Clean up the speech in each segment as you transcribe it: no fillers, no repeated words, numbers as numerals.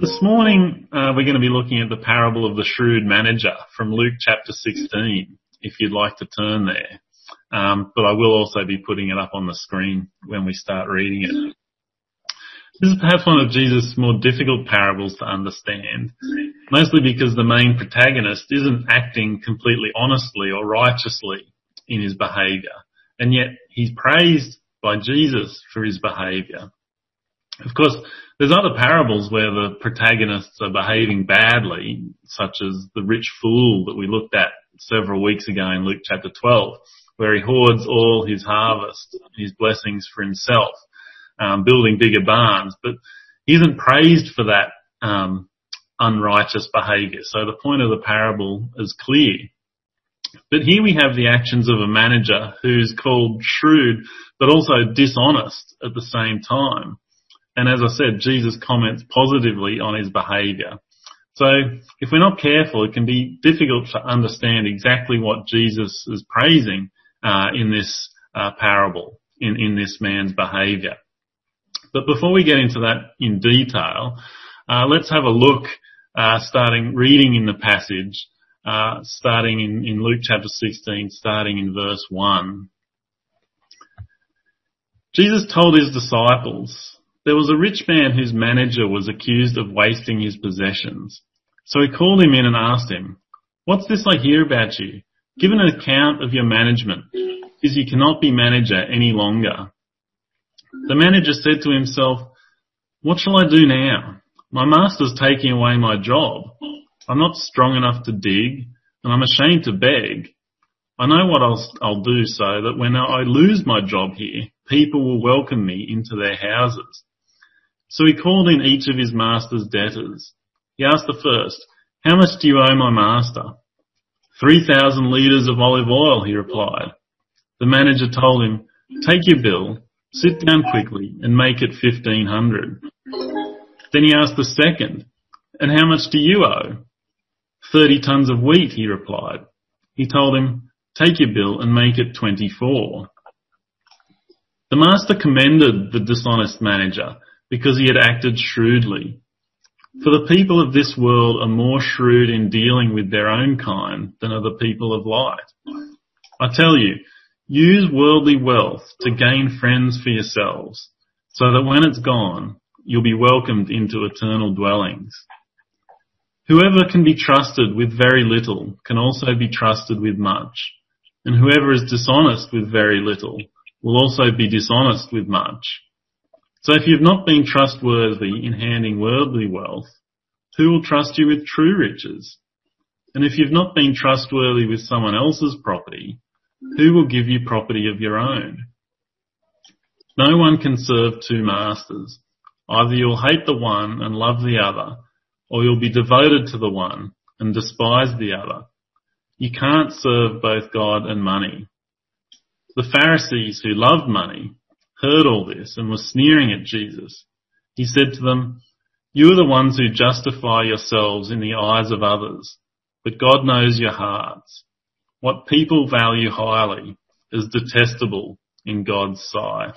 This morning, we're going to be looking at the parable of the shrewd manager from Luke chapter 16, if you'd like to turn there. But I will also be putting it up on the screen when we start reading it. This is perhaps one of Jesus' more difficult parables to understand, mostly because the main protagonist isn't acting completely honestly or righteously in his behaviour, and yet he's praised by Jesus for his behaviour. Of course, there's other parables where the protagonists are behaving badly, such as the rich fool that we looked at several weeks ago in Luke chapter 12, where he hoards all his harvest, his blessings for himself, building bigger barns, but he isn't praised for that unrighteous behaviour. So the point of the parable is clear. But here we have the actions of a manager who's called shrewd, but also dishonest at the same time. And as I said, Jesus comments positively on his behaviour. So if we're not careful, it can be difficult to understand exactly what Jesus is praising in this parable, in this man's behaviour. But before we get into that in detail, let's have a look, starting reading in the passage, starting in Luke chapter 16, starting in verse 1. Jesus told his disciples, "There was a rich man whose manager was accused of wasting his possessions. So he called him in and asked him, 'What's this I hear about you? Give an account of your management, because you cannot be manager any longer.' The manager said to himself, 'What shall I do now? My master's taking away my job. I'm not strong enough to dig, and I'm ashamed to beg. I know what I'll do so that when I lose my job here, people will welcome me into their houses.' So he called in each of his master's debtors. He asked the first, 'How much do you owe my master?' 3,000 litres of olive oil,' he replied. The manager told him, 'Take your bill, sit down quickly and make it 1,500. Then he asked the second, 'And how much do you owe?' 30 tons of wheat,' he replied. He told him, 'Take your bill and make it 24. The master commended the dishonest manager because he had acted shrewdly. For the people of this world are more shrewd in dealing with their own kind than are the people of light. I tell you, use worldly wealth to gain friends for yourselves, so that when it's gone, you'll be welcomed into eternal dwellings. Whoever can be trusted with very little can also be trusted with much, and whoever is dishonest with very little will also be dishonest with much. So if you've not been trustworthy in handing worldly wealth, who will trust you with true riches? And if you've not been trustworthy with someone else's property, who will give you property of your own? No one can serve two masters. Either you'll hate the one and love the other, or you'll be devoted to the one and despise the other. You can't serve both God and money." The Pharisees, who loved money, heard all this and were sneering at Jesus. He said to them, "You are the ones who justify yourselves in the eyes of others, but God knows your hearts. What people value highly is detestable in God's sight."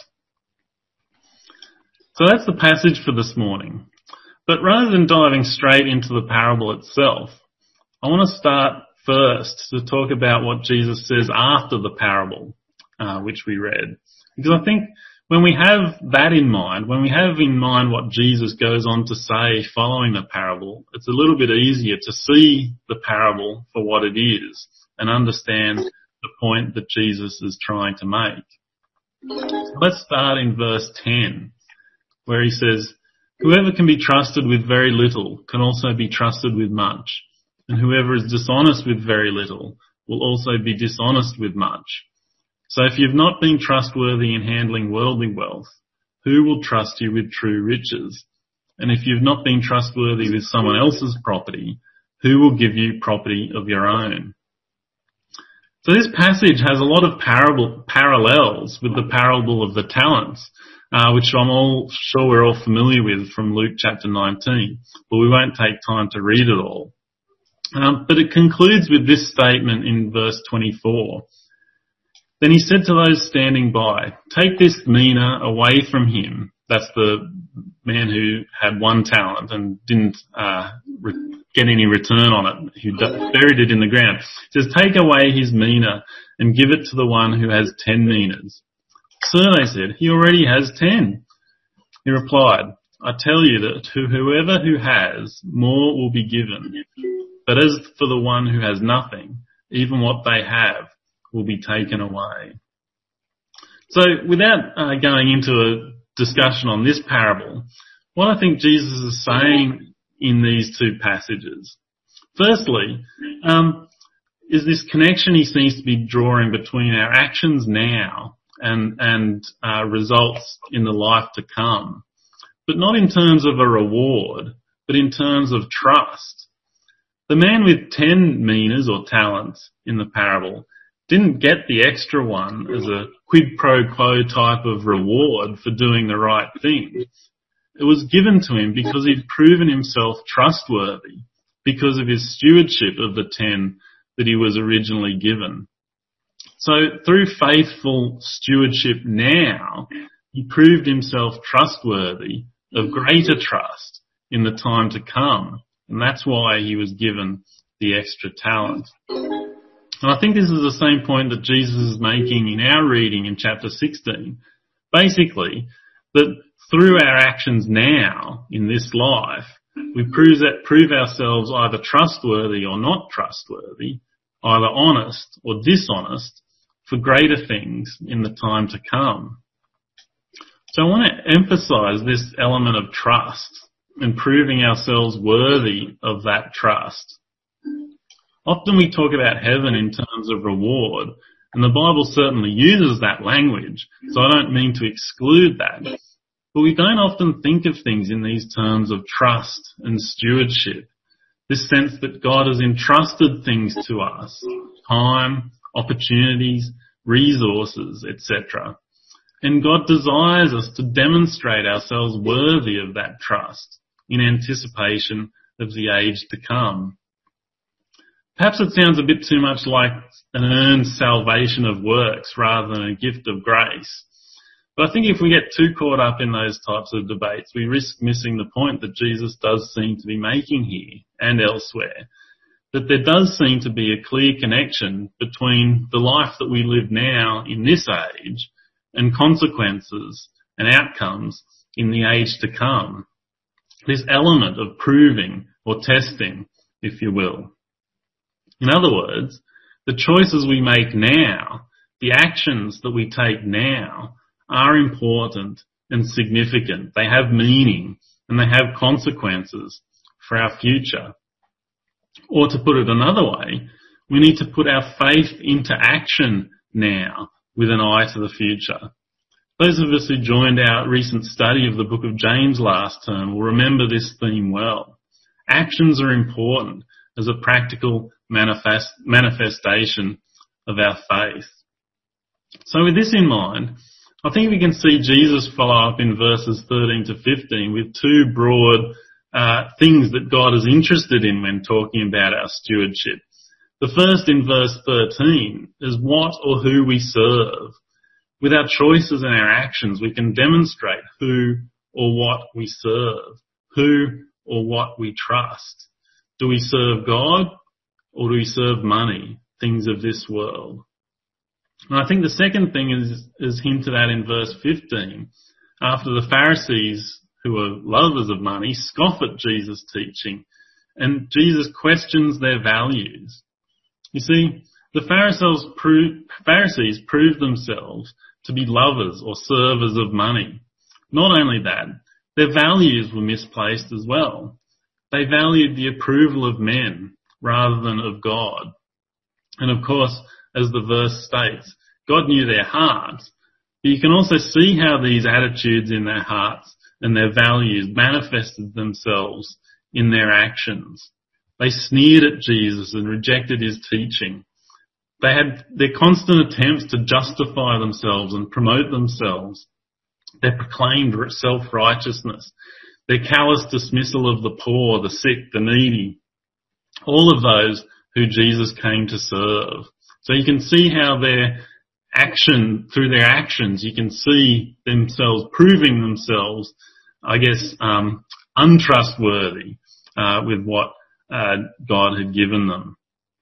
So that's the passage for this morning. But rather than diving straight into the parable itself, I want to start first to talk about what Jesus says after the parable, which we read. Because I think when we have that in mind, when we have in mind what Jesus goes on to say following the parable, it's a little bit easier to see the parable for what it is and understand the point that Jesus is trying to make. Let's start in verse 10, where he says, "Whoever can be trusted with very little can also be trusted with much, and whoever is dishonest with very little will also be dishonest with much. So if you've not been trustworthy in handling worldly wealth, who will trust you with true riches? And if you've not been trustworthy with someone else's property, who will give you property of your own?" So this passage has a lot of parallels with the parable of the talents, which I'm sure we're all familiar with from Luke chapter 19, but we won't take time to read it all. But it concludes with this statement in verse 24. "Then he said to those standing by, 'Take this mina away from him,'" that's the man who had 1 talent and didn't get any return on it, who buried it in the ground. He says, take away his mina and give it to the one who has 10 minas. Sir, they said, he already has 10. He replied, I tell you that to whoever who has, more will be given. But as for the one who has nothing, even what they have will be taken away. So without going into a discussion on this parable, what I think Jesus is saying in these 2 passages, firstly, is this connection he seems to be drawing between our actions now and results in the life to come, but not in terms of a reward, but in terms of trust. The man with 10 minas or talents in the parable didn't get the extra one as a quid pro quo type of reward for doing the right thing. It was given to him because he'd proven himself trustworthy because of his stewardship of the 10 that he was originally given. So through faithful stewardship now, he proved himself trustworthy of greater trust in the time to come. And that's why he was given the extra talent. And I think this is the same point that Jesus is making in our reading in chapter 16. Basically, that through our actions now in this life, we prove ourselves either trustworthy or not trustworthy, either honest or dishonest for greater things in the time to come. So I want to emphasize this element of trust and proving ourselves worthy of that trust. Often we talk about heaven in terms of reward, and the Bible certainly uses that language, so I don't mean to exclude that. But we don't often think of things in these terms of trust and stewardship, this sense that God has entrusted things to us, time, opportunities, resources, etc. And God desires us to demonstrate ourselves worthy of that trust in anticipation of the age to come. Perhaps it sounds a bit too much like an earned salvation of works rather than a gift of grace. But I think if we get too caught up in those types of debates, we risk missing the point that Jesus does seem to be making here and elsewhere, that there does seem to be a clear connection between the life that we live now in this age and consequences and outcomes in the age to come. This element of proving or testing, if you will. In other words, the choices we make now, the actions that we take now, are important and significant. They have meaning and they have consequences for our future. Or to put it another way, we need to put our faith into action now with an eye to the future. Those of us who joined our recent study of the book of James last term will remember this theme well. Actions are important as a practical manifestation of our faith. So with this in mind, I think we can see Jesus follow up in verses 13 to 15 with 2 broad things that God is interested in when talking about our stewardship. The first in verse 13 is what or who we serve. With our choices and our actions, we can demonstrate who or what we serve, who or what we trust. Do we serve God or do we serve money, things of this world? And I think the second thing is hinted at in verse 15. After the Pharisees, who are lovers of money, scoff at Jesus' teaching, and Jesus questions their values. You see, the Pharisees proved themselves to be lovers or servers of money. Not only that, their values were misplaced as well. They valued the approval of men rather than of God. And of course, as the verse states, God knew their hearts, but you can also see how these attitudes in their hearts and their values manifested themselves in their actions. They sneered at Jesus and rejected his teaching. They had their constant attempts to justify themselves and promote themselves, their proclaimed self-righteousness, their callous dismissal of the poor, the sick, the needy, all of those who Jesus came to serve. So you can see how through their actions, you can see themselves proving themselves untrustworthy with what God had given them.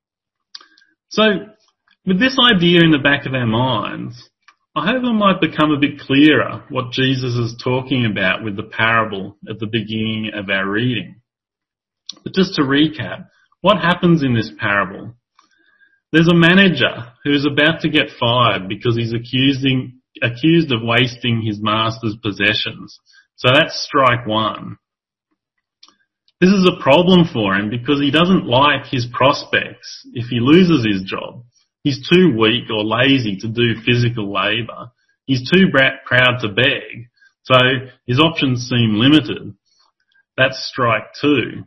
So, with this idea in the back of our minds, I hope it might become a bit clearer what Jesus is talking about with the parable at the beginning of our reading. But just to recap, what happens in this parable? There's a manager who is about to get fired because he's accused of wasting his master's possessions. So that's strike one. This is a problem for him because he doesn't like his prospects if he loses his job. He's too weak or lazy to do physical labour. He's too proud to beg, so his options seem limited. That's strike two.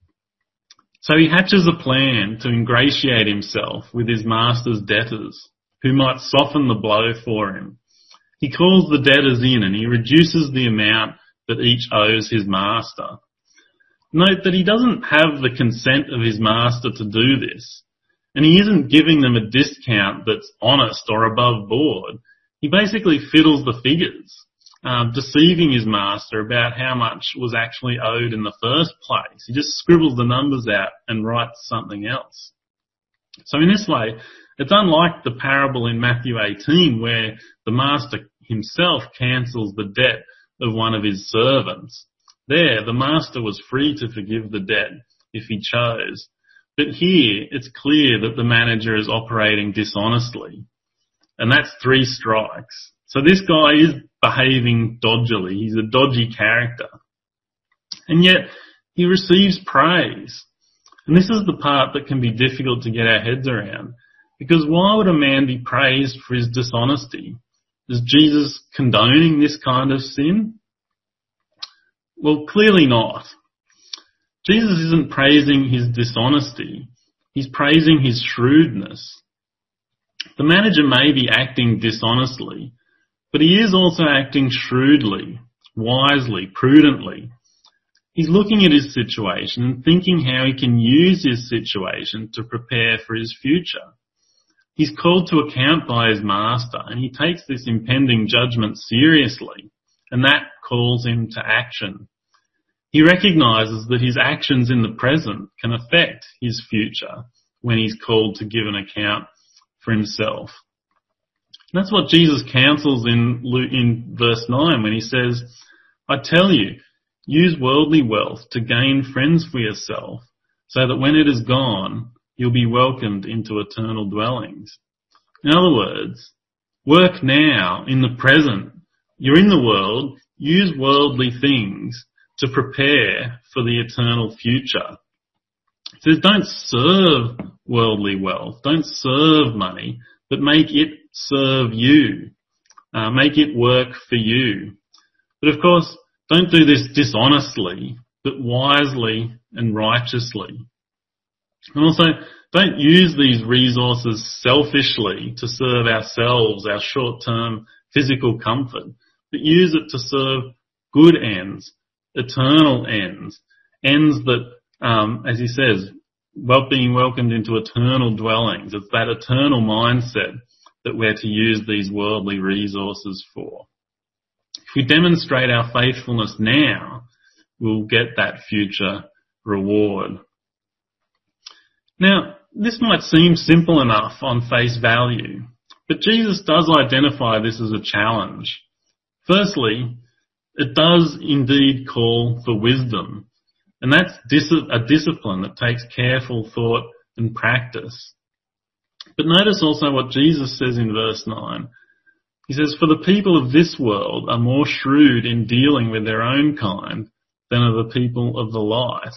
So he hatches a plan to ingratiate himself with his master's debtors, who might soften the blow for him. He calls the debtors in and he reduces the amount that each owes his master. Note that he doesn't have the consent of his master to do this, and he isn't giving them a discount that's honest or above board. He basically fiddles the figures, deceiving his master about how much was actually owed in the first place. He just scribbles the numbers out and writes something else. So in this way, it's unlike the parable in Matthew 18 where the master himself cancels the debt of one of his servants. There, the master was free to forgive the debt if he chose. But here, it's clear that the manager is operating dishonestly. And that's 3 strikes. So this guy is behaving dodgily. He's a dodgy character. And yet, he receives praise. And this is the part that can be difficult to get our heads around. Because why would a man be praised for his dishonesty? Is Jesus condoning this kind of sin? Well, clearly not. Jesus isn't praising his dishonesty. He's praising his shrewdness. The manager may be acting dishonestly, but he is also acting shrewdly, wisely, prudently. He's looking at his situation and thinking how he can use his situation to prepare for his future. He's called to account by his master, and he takes this impending judgment seriously, and that calls him to action. He recognises that his actions in the present can affect his future when he's called to give an account for himself. And that's what Jesus counsels in verse 9 when he says, I tell you, use worldly wealth to gain friends for yourself, so that when it is gone, you'll be welcomed into eternal dwellings. In other words, work now in the present. You're in the world, use worldly things to prepare for the eternal future. It says don't serve worldly wealth, don't serve money, but make it serve you. Make it work for you. But of course, don't do this dishonestly, but wisely and righteously. And also, don't use these resources selfishly to serve ourselves, our short-term physical comfort, but use it to serve good ends, eternal ends that, as he says, being welcomed into eternal dwellings. It's that eternal mindset that we're to use these worldly resources for. If we demonstrate our faithfulness now, we'll get that future reward. Now, this might seem simple enough on face value, but Jesus does identify this as a challenge. Firstly, it does indeed call for wisdom, and that's a discipline that takes careful thought and practice. But notice also what Jesus says in verse 9. He says, for the people of this world are more shrewd in dealing with their own kind than are the people of the light.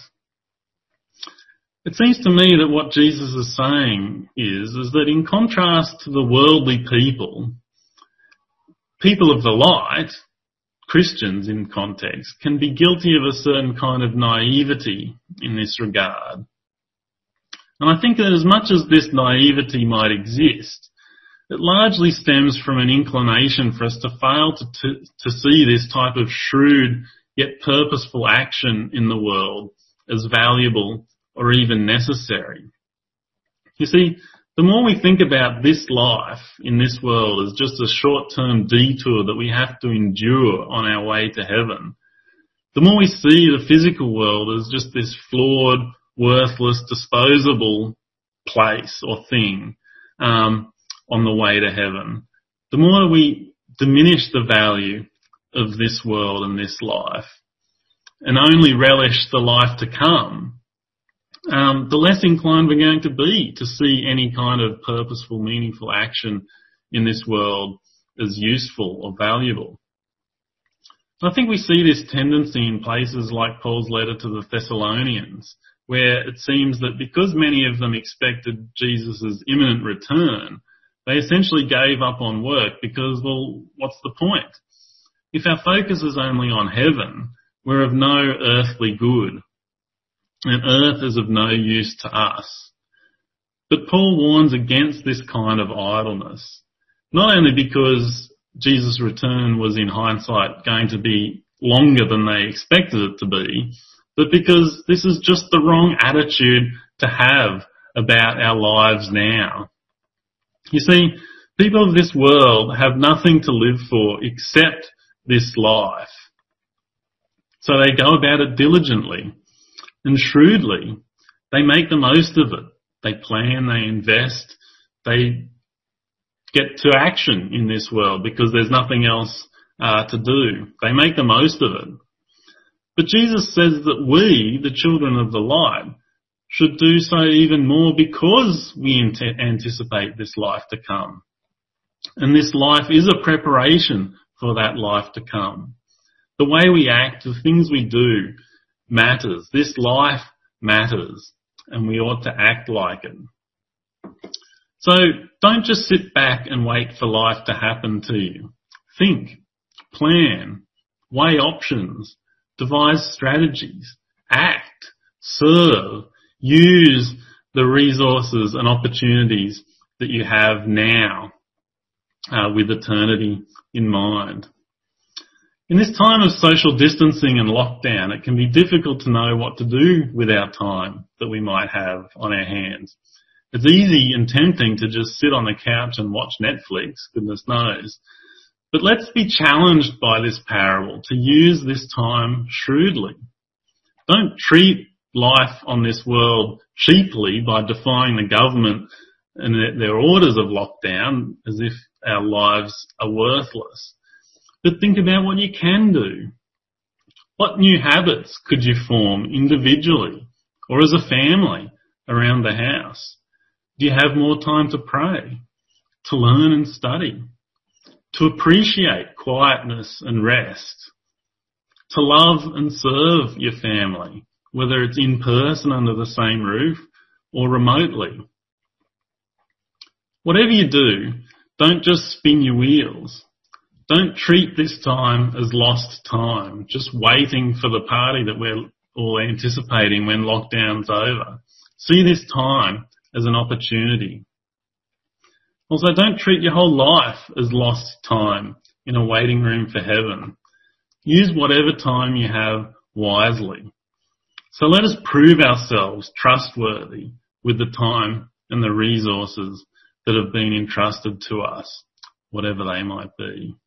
It seems to me that what Jesus is saying is that in contrast to the worldly people of the light, Christians in context, can be guilty of a certain kind of naivety in this regard. And I think that as much as this naivety might exist, it largely stems from an inclination for us to fail to see this type of shrewd yet purposeful action in the world as valuable or even necessary. You see, the more we think about this life in this world as just a short-term detour that we have to endure on our way to heaven, the more we see the physical world as just this flawed, worthless, disposable place or thing on the way to heaven, the more we diminish the value of this world and this life and only relish the life to come, the less inclined we're going to be to see any kind of purposeful, meaningful action in this world as useful or valuable. I think we see this tendency in places like Paul's letter to the Thessalonians, where it seems that because many of them expected Jesus' imminent return, they essentially gave up on work because, well, what's the point? If our focus is only on heaven, we're of no earthly good, and earth is of no use to us. But Paul warns against this kind of idleness, not only because Jesus' return was in hindsight going to be longer than they expected it to be, but because this is just the wrong attitude to have about our lives now. You see, people of this world have nothing to live for except this life. So they go about it diligently and shrewdly. They make the most of it. They plan, they invest, they get to action in this world because there's nothing else to do. They make the most of it. But Jesus says that we, the children of the light, should do so even more because we anticipate this life to come. And this life is a preparation for that life to come. The way we act, the things we do matters. This life matters, and we ought to act like it. So don't just sit back and wait for life to happen to you. Think, plan, weigh options, devise strategies, act, serve, use the resources and opportunities that you have now with eternity in mind. In this time of social distancing and lockdown, it can be difficult to know what to do with our time that we might have on our hands. It's easy and tempting to just sit on the couch and watch Netflix, goodness knows. But let's be challenged by this parable to use this time shrewdly. Don't treat life on this world cheaply by defying the government and their orders of lockdown as if our lives are worthless. But think about what you can do. What new habits could you form individually or as a family around the house? Do you have more time to pray, to learn and study, to appreciate quietness and rest, to love and serve your family, whether it's in person under the same roof or remotely? Whatever you do, don't just spin your wheels. Don't treat this time as lost time, just waiting for the party that we're all anticipating when lockdown's over. See this time as an opportunity. Also, don't treat your whole life as lost time in a waiting room for heaven. Use whatever time you have wisely. So let us prove ourselves trustworthy with the time and the resources that have been entrusted to us, whatever they might be.